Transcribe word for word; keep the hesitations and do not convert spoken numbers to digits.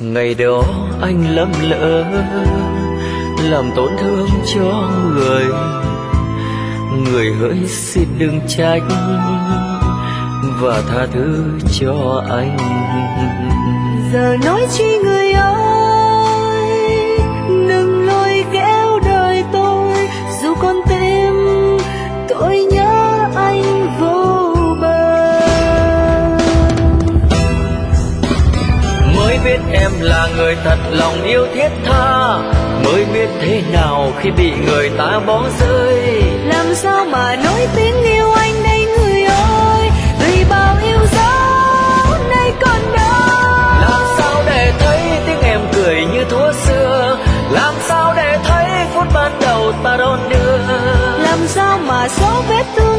Ngày đó anh lầm lỡ làm tổn thương cho người, người hỡi xin đừng trách và tha thứ cho anh. Giờ nói chi người ơi, đừng lôi kéo đời tôi, dù con tim tôi nhớ anh vô bờ. Mới biết em là người thật lòng yêu thiết tha, mới biết thế nào khi bị người ta bỏ rơi. Làm sao mà nói tiếng yêu anh đây người ơi, tùy bao yêu dấu nay còn đâu. Làm sao để thấy tiếng em cười như thuở xưa, làm sao để thấy phút ban đầu ta đón đưa. Làm sao mà xóa vết thương